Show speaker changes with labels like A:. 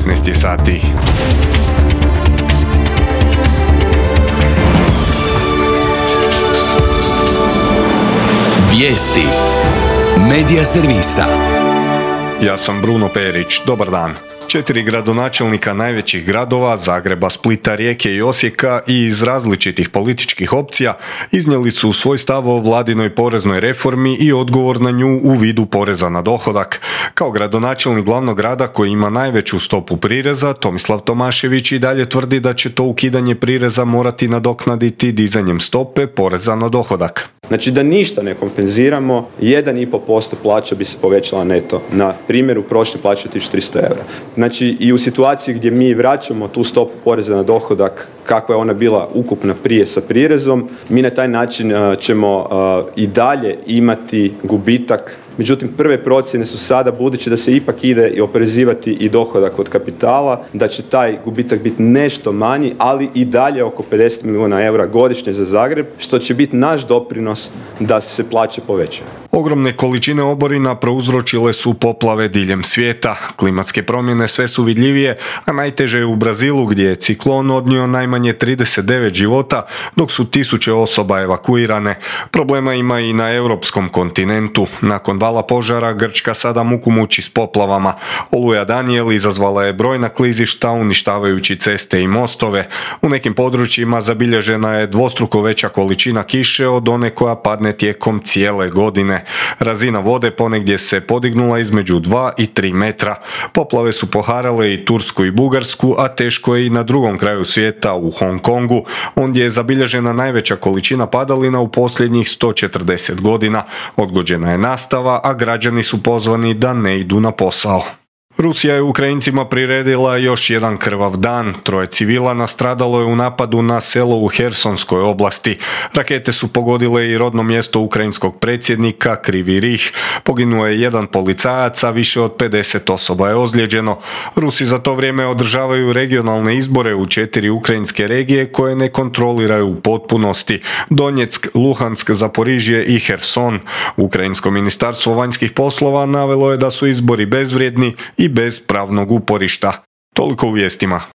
A: 16 je sati.
B: Vijesti Medija servisa.
A: Ja sam Bruno Perić, dobar dan. 4 gradonačelnika najvećih gradova, Zagreba, Splita, Rijeke i Osijeka i iz različitih političkih opcija iznijeli su svoj stav o vladinoj poreznoj reformi i odgovor na nju u vidu poreza na dohodak. Kao gradonačelnik glavnog grada koji ima najveću stopu prireza, Tomislav Tomašević i dalje tvrdi da će to ukidanje prireza morati nadoknaditi dizanjem stope poreza na dohodak.
C: Znači da ništa ne kompenziramo, 1,5% plaća bi se povećala neto. Na primjeru prošle plaće 1300 eura. Znači i u situaciji gdje mi vraćamo tu stopu poreza na dohodak kakva je ona bila ukupna prije sa prirezom, mi na taj način ćemo i dalje imati gubitak. Međutim, prve procjene su sada, budući da se ipak ide i oporezivati i dohodak od kapitala, da će taj gubitak biti nešto manji, ali i dalje oko 50 milijuna eura godišnje za Zagreb, što će biti naš doprinos da se plaće povećaju.
A: Ogromne količine oborina prouzročile su poplave diljem svijeta. Klimatske promjene sve su vidljivije, a najteže je u Brazilu gdje je ciklon odnio najmanje 39 života, dok su tisuće osoba evakuirane. Problema ima i na europskom kontinentu. Nakon vala požara Grčka sada muku muči s poplavama. Oluja Daniel izazvala je brojna klizišta uništavajući ceste i mostove. U nekim područjima zabilježena je dvostruko veća količina kiše od one koja padne tijekom cijele godine. Razina vode ponegdje se podignula između 2 i 3 metra. Poplave su poharale i Tursku i Bugarsku, a teško je i na drugom kraju svijeta, u Hong Kongu, ondje je zabilježena najveća količina padalina u posljednjih 140 godina. Odgođena je nastava, a građani su pozvani da ne idu na posao. Rusija je Ukrajincima priredila još jedan krvav dan. 3 civila nastradalo je u napadu na selo u Hersonskoj oblasti. Rakete su pogodile i rodno mjesto ukrajinskog predsjednika Krivi Rih. Poginuo je 1 policajac, a više od 50 osoba je ozlijeđeno. Rusi za to vrijeme održavaju regionalne izbore u 4 ukrajinske regije koje ne kontroliraju u potpunosti: Donjeck, Luhansk, Zaporižje i Herson. Ukrajinsko ministarstvo vanjskih poslova navelo je da su izbori bezvrijedni i bez pravnog uporišta. Toliko u vijestima.